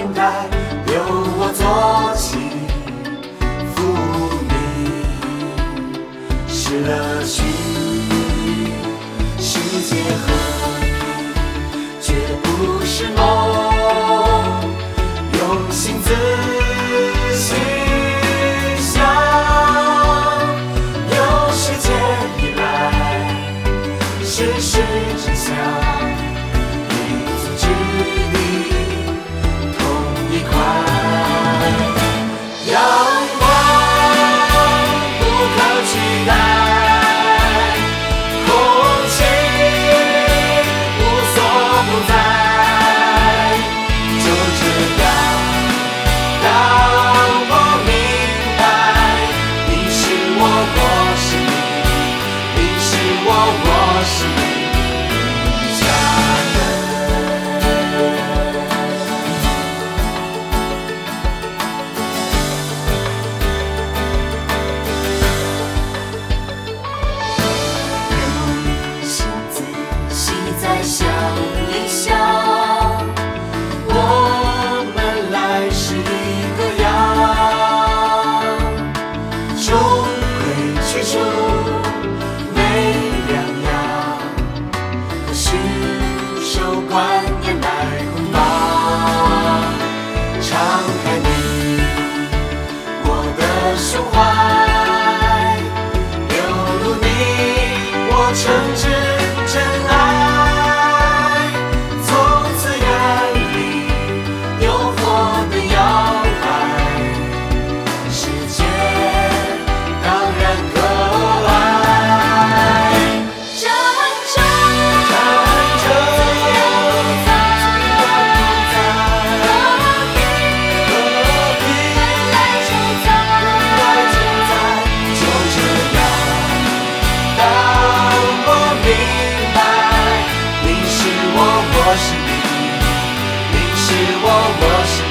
年代，有我做起服你，是乐趣。世界和平绝不是梦，用心仔细想，有世界以来，事实真相，民族之地同一块。阳光不可取代，空气无所不在，就这样，让我明白，你是我，我是你，你是我，我是你的家人。用心仔细再想一想，我们来是一个样，终会去除没两样，可是受观念来捆绑，敞开你我的胸怀，流露你我诚挚真爱，从此远离诱惑的摇摆，世界当然可爱。战争自由自在，和平本来就在，就这样，当我明白，你是我，我是你，你是我，我是